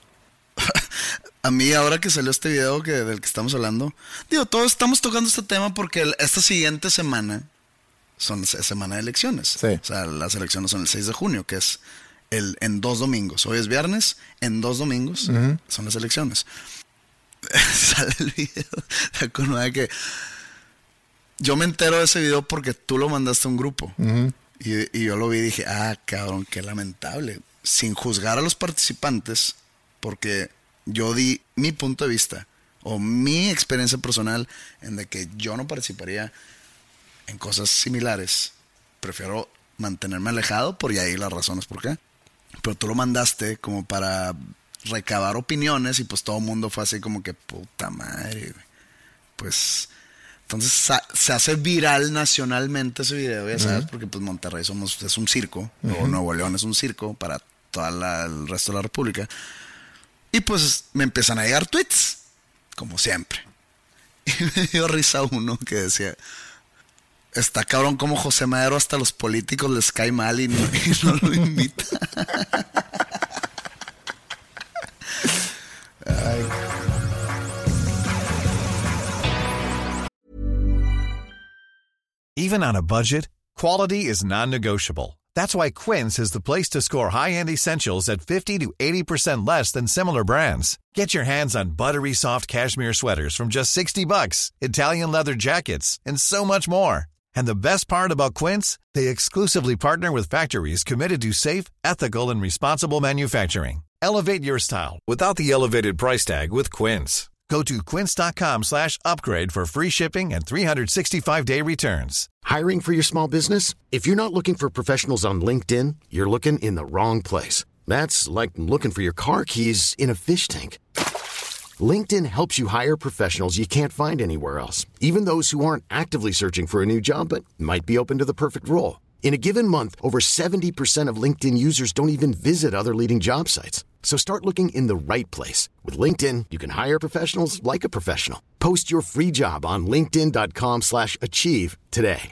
A mí, ahora que salió este video del que estamos hablando, digo, todos estamos tocando este tema porque esta siguiente semana son semana de elecciones. Sí. O sea, las elecciones son el 6 de junio, que es en 2 domingos. Hoy es viernes, en 2 domingos son las elecciones. Sale el video. ¿Te acuerdas que yo me entero de ese video porque tú lo mandaste a un grupo? Y yo lo vi y dije, cabrón, qué lamentable. Sin juzgar a los participantes, porque yo di mi punto de vista o mi experiencia personal en de que yo no participaría en cosas similares. Prefiero mantenerme alejado, por ahí las razones por qué. Pero tú lo mandaste como para recabar opiniones y pues todo el mundo fue así como que puta madre, güey. Pues entonces se hace viral nacionalmente ese video, ya sabes, porque pues Monterrey es un circo, o Nuevo León es un circo para el resto de la república. Y pues me empiezan a llegar tweets, como siempre. Y me dio risa uno que decía, está cabrón como José Madero hasta los políticos les cae mal y no lo invita. Even on a budget, quality is non-negotiable. That's why Quince is the place to score high-end essentials at 50 to 80% less than similar brands. Get your hands on buttery soft cashmere sweaters from just $60, Italian leather jackets, and so much more. And the best part about Quince, they exclusively partner with factories committed to safe, ethical, and responsible manufacturing. Elevate your style without the elevated price tag with Quince. Go to quince.com/upgrade for free shipping and 365-day returns. Hiring for your small business? If you're not looking for professionals on LinkedIn, you're looking in the wrong place. That's like looking for your car keys in a fish tank. LinkedIn helps you hire professionals you can't find anywhere else, even those who aren't actively searching for a new job but might be open to the perfect role. In a given month, over 70% of LinkedIn users don't even visit other leading job sites. So start looking in the right place. With LinkedIn, you can hire professionals like a professional. Post your free job on linkedin.com/achieve today.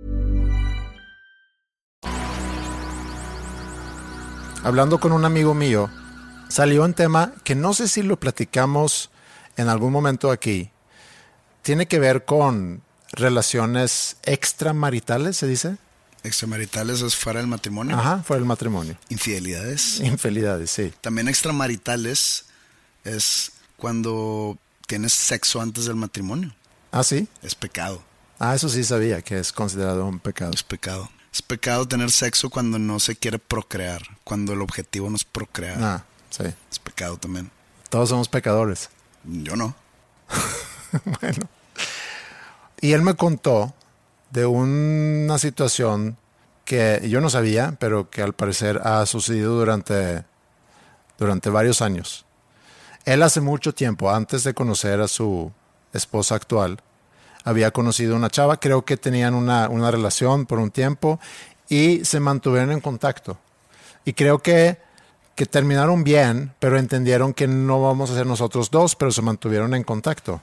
Hablando con un amigo mío, salió un tema que no sé si lo platicamos en algún momento aquí. Tiene que ver con relaciones extramaritales, ¿se dice? Extramaritales es fuera del matrimonio. Ajá, fuera del matrimonio. Infidelidades. Infidelidades, sí. También extramaritales es cuando tienes sexo antes del matrimonio. ¿Ah, sí? Es pecado. Eso sí sabía, que es considerado un pecado. Es pecado. Es pecado tener sexo cuando no se quiere procrear, cuando el objetivo no es procrear. Sí. Es pecado también. Todos somos pecadores. Yo no. Bueno. Y él me contó de una situación que yo no sabía, pero que al parecer ha sucedido durante varios años. Él hace mucho tiempo, antes de conocer a su esposa actual, había conocido una chava, creo que tenían una relación por un tiempo, y se mantuvieron en contacto. Y creo que terminaron bien, pero entendieron que no vamos a ser nosotros dos, pero se mantuvieron en contacto.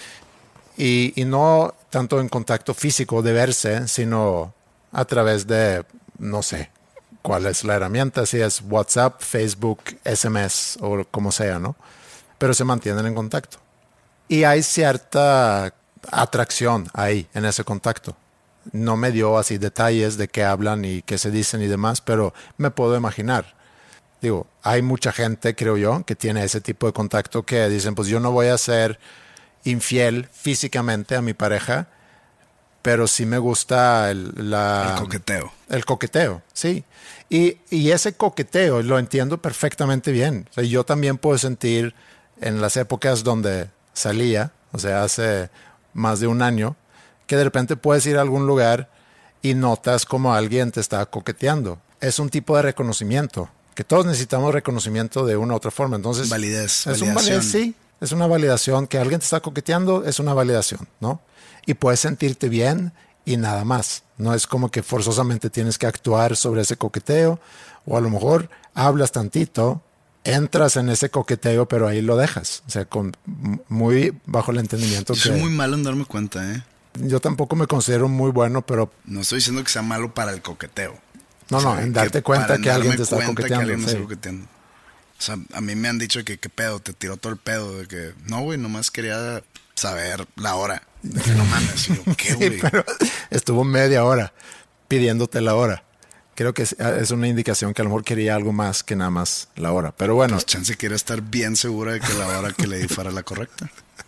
Y no tanto en contacto físico de verse, sino a través de, no sé, cuál es la herramienta, si es WhatsApp, Facebook, SMS o como sea, ¿no? Pero se mantienen en contacto. Y hay cierta atracción ahí, en ese contacto. No me dio así detalles de qué hablan y qué se dicen y demás, pero me puedo imaginar. Digo, hay mucha gente, creo yo, que tiene ese tipo de contacto que dicen, pues yo no voy a ser infiel físicamente a mi pareja, pero sí me gusta el coqueteo. El coqueteo, sí. Y ese coqueteo lo entiendo perfectamente bien. O sea, yo también puedo sentir en las épocas donde salía, o sea, hace más de un año, que de repente puedes ir a algún lugar y notas como alguien te está coqueteando. Es un tipo de reconocimiento, que todos necesitamos reconocimiento de una u otra forma. Entonces, validez. Sí, es una validación. Que alguien te está coqueteando es una validación, ¿no? Y puedes sentirte bien y nada más. No es como que forzosamente tienes que actuar sobre ese coqueteo, o a lo mejor hablas tantito, entras en ese coqueteo, pero ahí lo dejas. O sea, muy bajo el entendimiento. Soy muy malo en darme cuenta, ¿eh? Yo tampoco me considero muy bueno, pero... No estoy diciendo que sea malo para el coqueteo. No, en darte cuenta que alguien te está coqueteando. Que alguien me está coqueteando. O sea, a mí me han dicho que qué pedo, te tiró todo el pedo. De que, no, güey, nomás quería saber la hora. De que no mames. Y yo, ¿qué, güey? Sí, pero estuvo media hora pidiéndote la hora. Creo que es una indicación que a lo mejor quería algo más que nada más la hora. Pero bueno. Pues chance quiere estar bien segura de que la hora que le di fuera la correcta.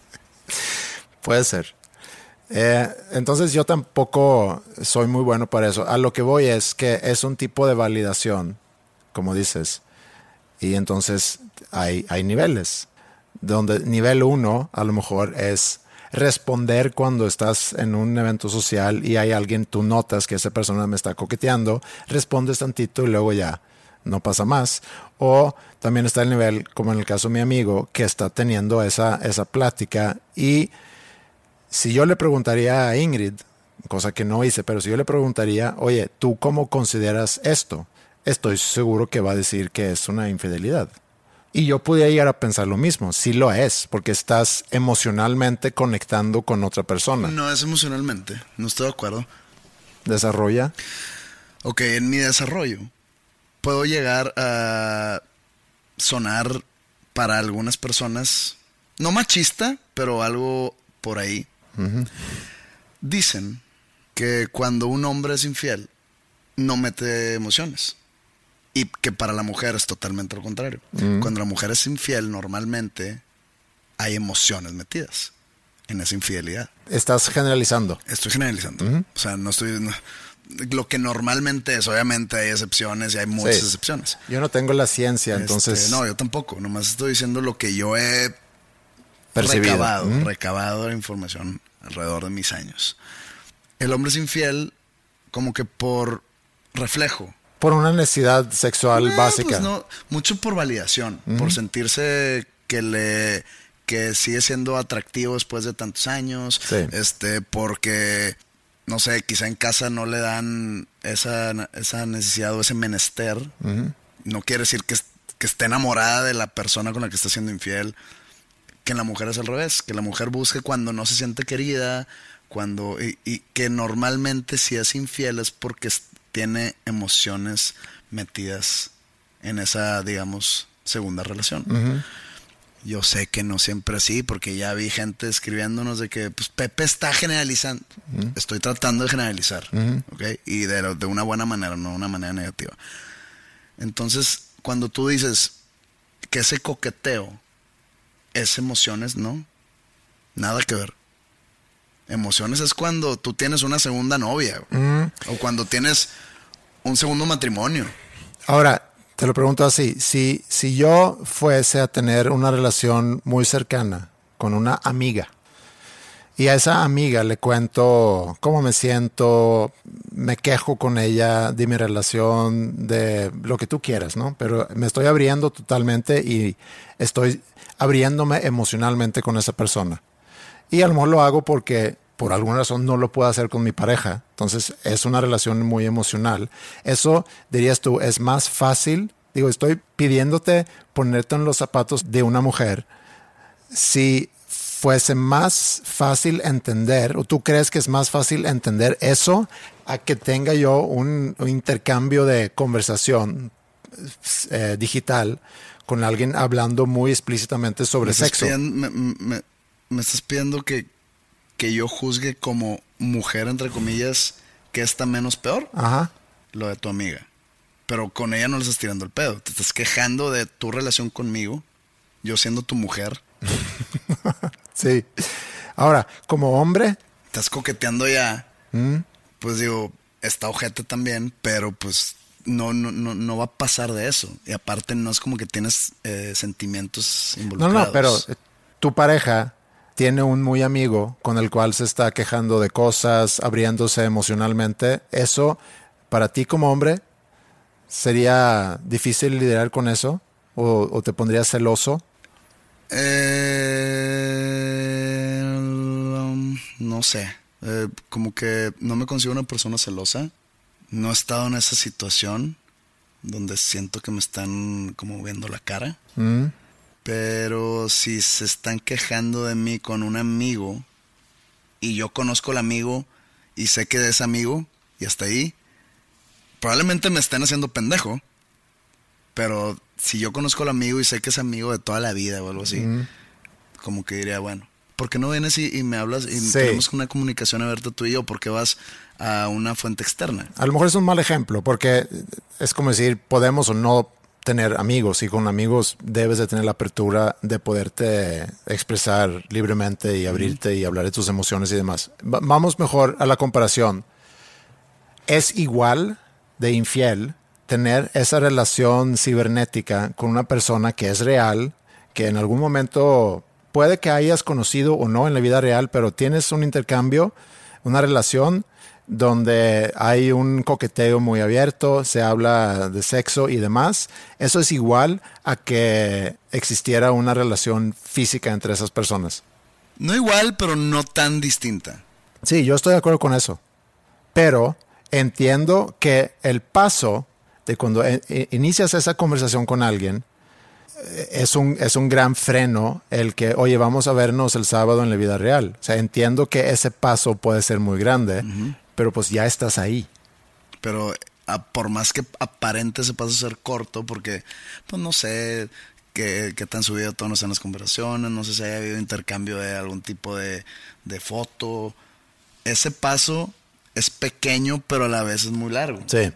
Puede ser. Entonces yo tampoco soy muy bueno para eso. A lo que voy es que es un tipo de validación, como dices. Y entonces hay niveles. Donde nivel 1 a lo mejor es responder cuando estás en un evento social y hay alguien, tú notas que esa persona me está coqueteando, respondes tantito y luego ya no pasa más. O también está el nivel, como en el caso de mi amigo, que está teniendo esa plática, y si yo le preguntaría a Ingrid, cosa que no hice, pero si yo le preguntaría, oye, ¿tú cómo consideras esto? Estoy seguro que va a decir que es una infidelidad. Y yo podría llegar a pensar lo mismo. Sí lo es, porque estás emocionalmente conectando con otra persona. No es emocionalmente, no estoy de acuerdo. ¿Desarrolla? Ok, en mi desarrollo puedo llegar a sonar para algunas personas, no machista, pero algo por ahí. Uh-huh. Dicen que cuando un hombre es infiel, no mete emociones. Y que para la mujer es totalmente lo contrario. Uh-huh. Cuando la mujer es infiel, normalmente hay emociones metidas en esa infidelidad. ¿Estás generalizando? Estoy generalizando. Uh-huh. O sea, no estoy... lo que normalmente es, obviamente hay excepciones y hay muchas excepciones. Yo no tengo la ciencia, entonces... No, yo tampoco. Nomás estoy diciendo lo que yo he percibido. Recabado la información alrededor de mis años. El hombre es infiel como que por reflejo. Por una necesidad sexual básica. Pues no, mucho por validación, por sentirse que sigue siendo atractivo después de tantos años, porque, no sé, quizá en casa no le dan esa necesidad o ese menester. No quiere decir que esté enamorada de la persona con la que está siendo infiel. Que en la mujer es al revés, que la mujer busque cuando no se siente querida, y que normalmente si es infiel es porque tiene emociones metidas en esa, digamos, segunda relación. Uh-huh. Yo sé que no siempre así, porque ya vi gente escribiéndonos de que pues, Pepe está generalizando. Uh-huh. Estoy tratando de generalizar, ¿okay? Y de una buena manera, no de una manera negativa. Entonces, cuando tú dices que ese coqueteo es emociones, no, nada que ver. Emociones es cuando tú tienes una segunda novia, o cuando tienes un segundo matrimonio. Ahora, te lo pregunto así, si yo fuese a tener una relación muy cercana con una amiga, y a esa amiga le cuento cómo me siento, me quejo con ella de mi relación, de lo que tú quieras, ¿no? Pero me estoy abriendo totalmente y estoy abriéndome emocionalmente con esa persona. Y a lo mejor lo hago porque por alguna razón no lo puedo hacer con mi pareja. Entonces es una relación muy emocional. Eso, dirías tú, es más fácil. Digo, estoy pidiéndote ponerte en los zapatos de una mujer. Si fuese más fácil entender, o tú crees que es más fácil entender eso a que tenga yo un intercambio de conversación digital con alguien hablando muy explícitamente sobre sexo. Me estás pidiendo que yo juzgue como mujer, entre comillas, que está menos peor. Ajá. Lo de tu amiga. Pero con ella no le estás tirando el pedo. Te estás quejando de tu relación conmigo, yo siendo tu mujer. Sí. Ahora, como hombre... Estás coqueteando ya. Pues digo, está ojete también, pero pues no va a pasar de eso. Y aparte no es como que tienes sentimientos involucrados. No, pero tu pareja tiene un muy amigo con el cual se está quejando de cosas, abriéndose emocionalmente. Eso, para ti como hombre, ¿sería difícil lidiar con eso? ¿O te pondrías celoso? No sé. Como que no me considero una persona celosa. No he estado en esa situación donde siento que me están como viendo la cara. Pero si se están quejando de mí con un amigo y yo conozco al amigo y sé que es amigo y hasta ahí, probablemente me estén haciendo pendejo. Pero si yo conozco al amigo y sé que es amigo de toda la vida o algo así, como que diría, bueno, ¿por qué no vienes y me hablas y tenemos una comunicación abierta tú y yo? ¿Por qué vas a una fuente externa? A lo mejor es un mal ejemplo, porque es como decir, podemos o no tener amigos, y con amigos debes de tener la apertura de poderte expresar libremente y abrirte y hablar de tus emociones y demás. Vamos mejor a la comparación. ¿Es igual de infiel tener esa relación cibernética con una persona que es real, que en algún momento puede que hayas conocido o no en la vida real, pero tienes un intercambio, una relación donde hay un coqueteo muy abierto, se habla de sexo y demás? ¿Eso es igual a que existiera una relación física entre esas personas? No igual, pero no tan distinta. Sí, yo estoy de acuerdo con eso. Pero entiendo que el paso de cuando inicias esa conversación con alguien es un gran freno el que, oye, vamos a vernos el sábado en la vida real. O sea, entiendo que ese paso puede ser muy grande, pero pues ya estás ahí. Pero por más que aparente ese paso ser corto, porque pues no sé qué tan subido tonos en las conversaciones, no sé si haya habido intercambio de algún tipo de foto. Ese paso es pequeño, pero a la vez es muy largo. Sí.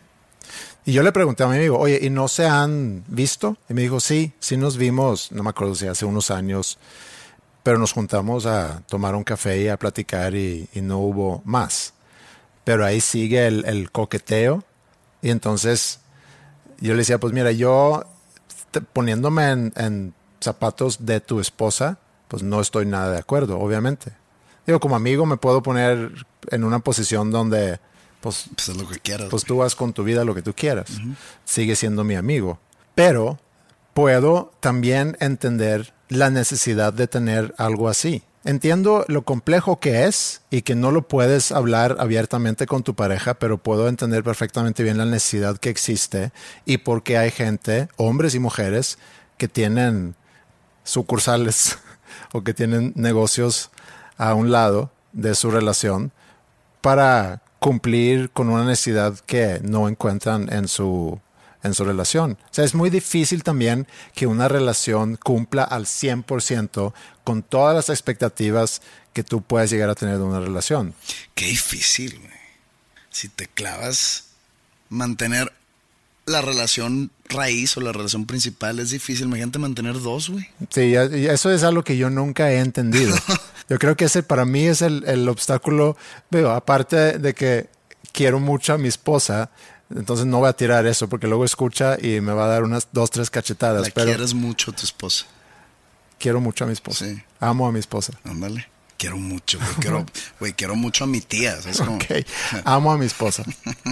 Y yo le pregunté a mi amigo, oye, ¿y no se han visto? Y me dijo, sí nos vimos, no me acuerdo si hace unos años, pero nos juntamos a tomar un café y a platicar y no hubo más. Pero ahí sigue el coqueteo. Y entonces yo le decía, pues mira, yo poniéndome en zapatos de tu esposa, pues no estoy nada de acuerdo, obviamente. Digo, como amigo me puedo poner en una posición donde pues es lo que quieras. Pues tú vas con tu vida lo que tú quieras. Sigue siendo mi amigo. Pero puedo también entender la necesidad de tener algo así. Entiendo lo complejo que es y que no lo puedes hablar abiertamente con tu pareja, pero puedo entender perfectamente bien la necesidad que existe y por qué hay gente, hombres y mujeres, que tienen sucursales o que tienen negocios a un lado de su relación para cumplir con una necesidad que no encuentran en su relación. O sea, es muy difícil también que una relación cumpla al 100% con todas las expectativas que tú puedes llegar a tener de una relación. Qué difícil, güey. Si te clavas, mantener la relación raíz o la relación principal es difícil. Imagínate mantener dos, güey. Sí, eso es algo que yo nunca he entendido. Yo creo que ese para mí es el obstáculo. Veo, aparte de que quiero mucho a mi esposa, entonces no voy a tirar eso porque luego escucha y me va a dar unas 2, 3 cachetadas. Pero quieres mucho a tu esposa. Quiero mucho a mi esposa. Sí. Amo a mi esposa. Ándale. Quiero mucho. Quiero mucho a mi tía. ¿Sabes cómo? Okay. Amo a mi esposa.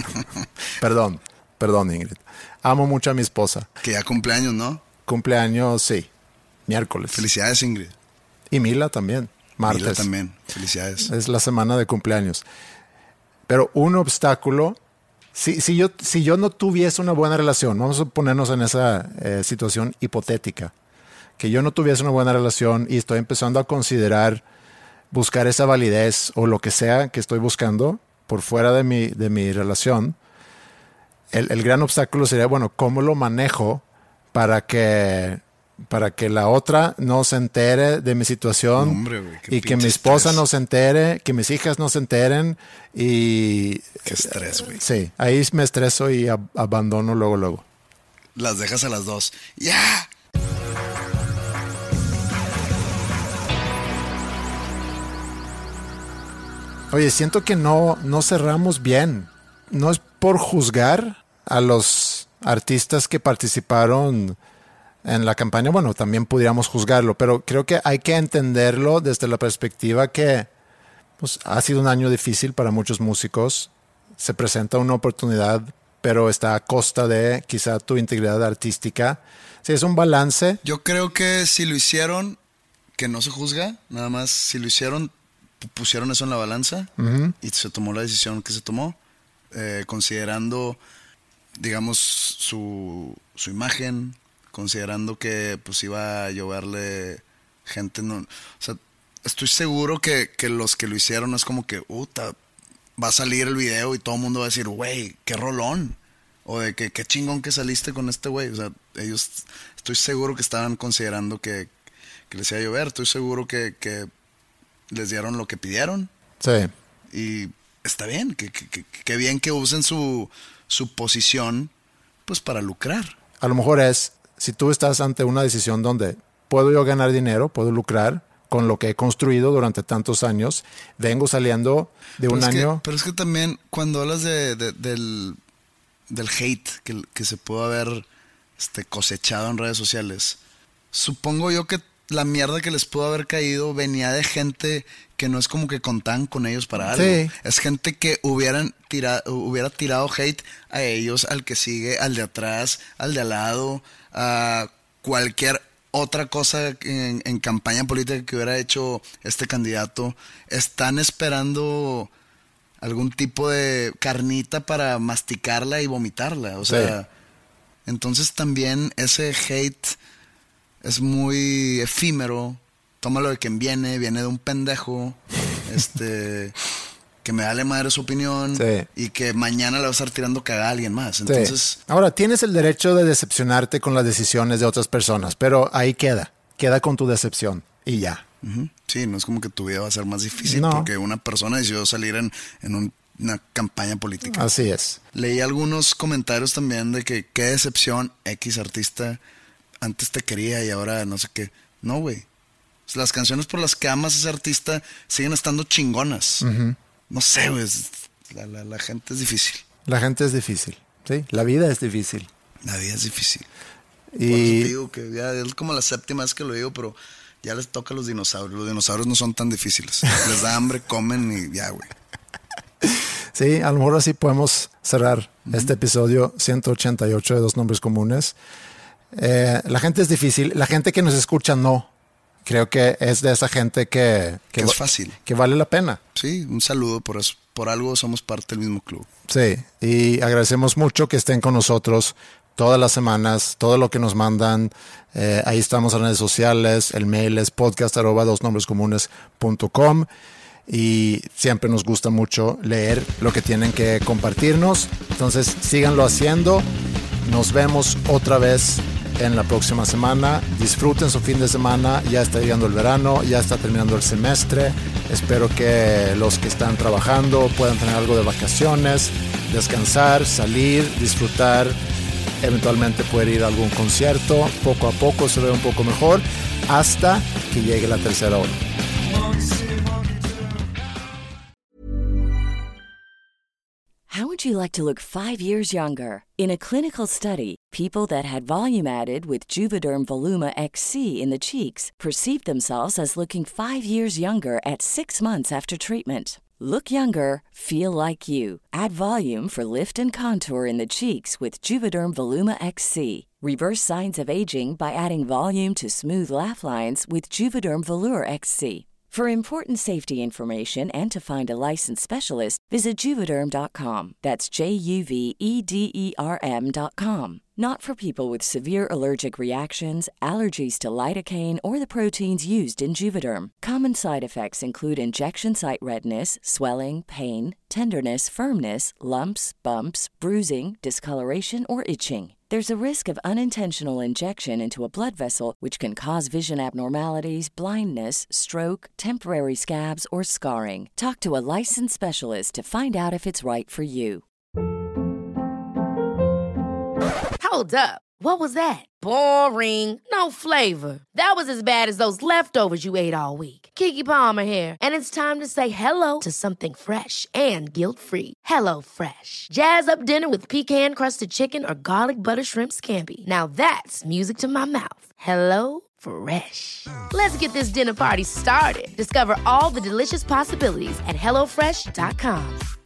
Perdón, Ingrid. Amo mucho a mi esposa. Que ya cumpleaños, ¿no? Cumpleaños, sí. Miércoles. Felicidades, Ingrid. Y Mila también. martes. Mila también, felicidades. Es la semana de cumpleaños. Pero un obstáculo, si yo no tuviese una buena relación, vamos a ponernos en esa situación hipotética, que yo no tuviese una buena relación y estoy empezando a considerar buscar esa validez o lo que sea que estoy buscando por fuera de mi relación, el gran obstáculo sería, bueno, ¿cómo lo manejo para que la otra no se entere de mi situación? No, hombre, güey, y que mi esposa no se entere, que mis hijas no se enteren y... Qué estrés, güey. Sí, ahí me estreso y abandono luego. Las dejas a las 2. ¡Ya! Oye, siento que no cerramos bien. No es por juzgar a los artistas que participaron en la campaña. Bueno, también pudiéramos juzgarlo, pero creo que hay que entenderlo desde la perspectiva que pues, ha sido un año difícil para muchos músicos. Se presenta una oportunidad, pero está a costa de quizá tu integridad artística. Sí, es un balance. Yo creo que si lo hicieron, que no se juzga, nada más si lo hicieron, pusieron eso en la balanza y se tomó la decisión que se tomó, considerando, digamos, su imagen, considerando que pues iba a lloverle gente. No, o sea, estoy seguro que los que lo hicieron es como que, va a salir el video y todo el mundo va a decir, güey, qué rolón. O de que qué chingón que saliste con este güey. O sea, ellos, estoy seguro que estaban considerando que les iba a llover. Estoy seguro que les dieron lo que pidieron. Sí. Y está bien, que bien que usen su posición pues para lucrar. A lo mejor es, si tú estás ante una decisión donde puedo yo ganar dinero, puedo lucrar con lo que he construido durante tantos años, vengo saliendo de un año... Pero es que también cuando hablas del hate que se pudo haber cosechado en redes sociales, supongo yo que la mierda que les pudo haber caído venía de gente que no es como que contaban con ellos para algo. Sí. Es gente que hubiera tirado hate a ellos, al que sigue, al de atrás, al de al lado, a cualquier otra cosa en campaña política que hubiera hecho este candidato. Están esperando algún tipo de carnita para masticarla y vomitarla. O sea, entonces también ese hate es muy efímero. Tómalo de quien viene de un pendejo, que me vale madre su opinión, y que mañana le va a estar tirando cagada a alguien más. Entonces, ahora, tienes el derecho de decepcionarte con las decisiones de otras personas, pero ahí queda con tu decepción y ya. Sí, no es como que tu vida va a ser más difícil porque una persona decidió salir en una campaña política. Así es. Leí algunos comentarios también de que qué decepción, X artista antes te quería y ahora no sé qué. No, güey. Las canciones por las que amas a ese artista siguen estando chingonas. No sé, güey. La gente es difícil. La gente es difícil, sí. La vida es difícil. La vida es difícil. Y por eso te digo que ya es como la séptima vez que lo digo, pero ya les toca a los dinosaurios. Los dinosaurios no son tan difíciles. Les da hambre, comen y ya, güey. Sí, a lo mejor así podemos cerrar este episodio 188 de Dos Nombres Comunes. La gente es difícil. La gente que nos escucha no. Creo que es de esa gente que es fácil. Que vale la pena. Sí, un saludo por eso. Por algo somos parte del mismo club. Sí, y agradecemos mucho que estén con nosotros todas las semanas, todo lo que nos mandan. Ahí estamos en redes sociales. El mail es podcast@dosnombrescomunes.com. Y siempre nos gusta mucho leer lo que tienen que compartirnos. Entonces, síganlo haciendo. Nos vemos otra vez en la próxima semana. Disfruten su fin de semana. Ya está llegando el verano, ya está terminando el semestre. Espero que los que están trabajando puedan tener algo de vacaciones, descansar, salir, disfrutar, eventualmente poder ir a algún concierto. Poco a poco se ve un poco mejor hasta que llegue la tercera ola. How would you like to look 5 years younger? In a clinical study, people that had volume added with Juvederm Voluma XC in the cheeks perceived themselves as looking 5 years younger at 6 months after treatment. Look younger, feel like you. Add volume for lift and contour in the cheeks with Juvederm Voluma XC. Reverse signs of aging by adding volume to smooth laugh lines with Juvederm Volure XC. For important safety information and to find a licensed specialist, visit Juvederm.com. That's JUVEDERM.com. Not for people with severe allergic reactions, allergies to lidocaine, or the proteins used in Juvederm. Common side effects include injection site redness, swelling, pain, tenderness, firmness, lumps, bumps, bruising, discoloration, or itching. There's a risk of unintentional injection into a blood vessel, which can cause vision abnormalities, blindness, stroke, temporary scabs, or scarring. Talk to a licensed specialist to find out if it's right for you. Hold up. What was that? Boring. No flavor. That was as bad as those leftovers you ate all week. Keke Palmer here, and it's time to say hello to something fresh and guilt-free. Hello Fresh. Jazz up dinner with pecan-crusted chicken or garlic butter shrimp scampi. Now that's music to my mouth. Hello Fresh. Let's get this dinner party started. Discover all the delicious possibilities at HelloFresh.com.